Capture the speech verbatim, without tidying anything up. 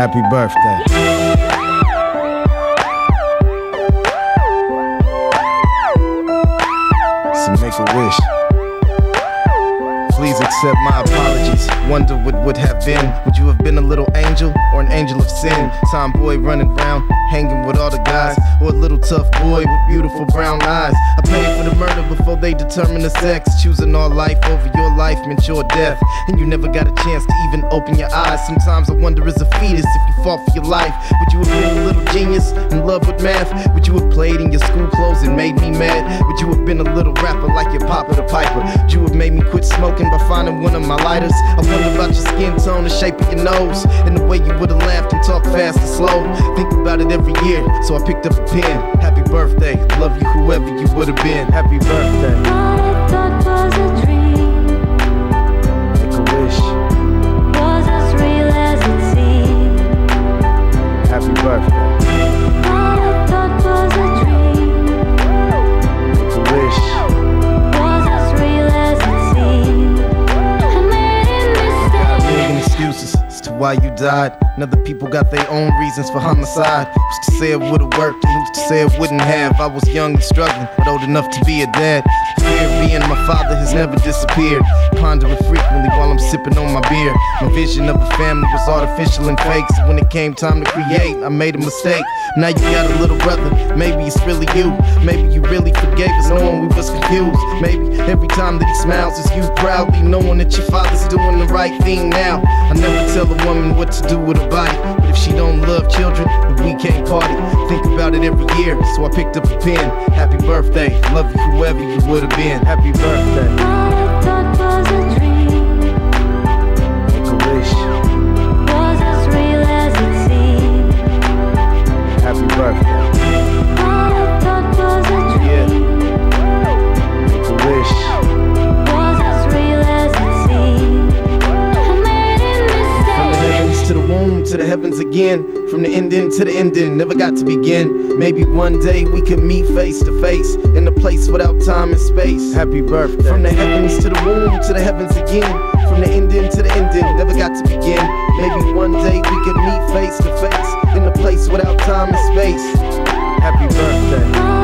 Happy birthday. So make a wish. Please accept my apologies. Wonder what would have been. Would you have been a little angel or an angel of sin? Tomboy running around, hanging with all the guys, or a little tough boy with beautiful brown eyes. I paid for the murder before they determined the sex. Choosing our life over your life meant your death, and you never got a chance to even open your eyes. Sometimes I wonder as a fetus if you fought for your life, would you have been a little genius in love with math? Would you have played in your school clothes and made me mad? Would you have been a little rapper like your Papa the Piper? Would you have made me quit smoking by finding one of my lighters? I wonder about your skin tone, the shape of your nose, and the way you would've laughed and talked fast and slow. Think about it every year, so I picked up a pen. Happy birthday, love you whoever you would've been. Happy birthday. All I thought was a dream. Make a wish. Was as real as it seemed. Happy birthday. All I thought was a dream. Make a wish. Was as real as it seemed. I made a Got a mistake. million excuses as to why you died, and other people got their own reasons for homicide. Who's to say it would've worked, and who's to say it wouldn't have? I was young and struggling, but old enough to be a dad. Fear of being my father has never disappeared. Ponder it frequently while I'm sipping on my beer. My vision of a family was artificial and fake, so when it came time to create, I made a mistake. Now you got a little brother, maybe it's really you. Maybe you really forgave us knowing we was confused. Maybe every time that he smiles it's you proudly knowing that your father's doing the right thing now. I never tell a woman what to do with her body, but if she don't love children, then we can't party. Think about it every year, so I picked up a pen. Happy birthday, love you whoever you would've been. Happy birthday. All I thought was a dream. Make a wish. Was as real as it seemed. Happy birthday. All I thought was a Yeah. dream. Make a wish. Was as real as it seemed. I made a From the mistake. heavens to the womb, to the heavens again. From the ending to the ending, never got to begin. Maybe one day we could meet face to face in a place without time and space. Happy birthday. From the heavens to the womb, to the heavens again. From the ending to the ending, never got to begin. Maybe one day we could meet face to face in a place without time and space. Happy birthday. All